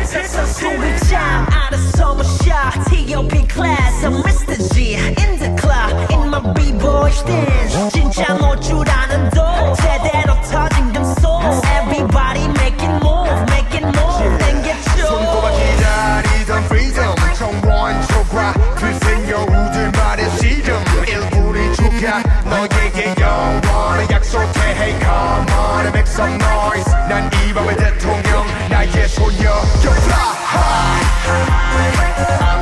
소위장 out of summer shot T.O.P. class I'm Mr. G in the club in my b-boy stance 진짜 못 줄 아는 도 제대로 터진 금속 Everybody making move 땡겼죠 손꼽아 기다리던 freedom 청원 초과 그 생겨우들 말의 시름 일부리 주가 너에게 영원히 약속해 Hey come on and make some noise 난 이 밤의 대통령 나의 소녀 You fly high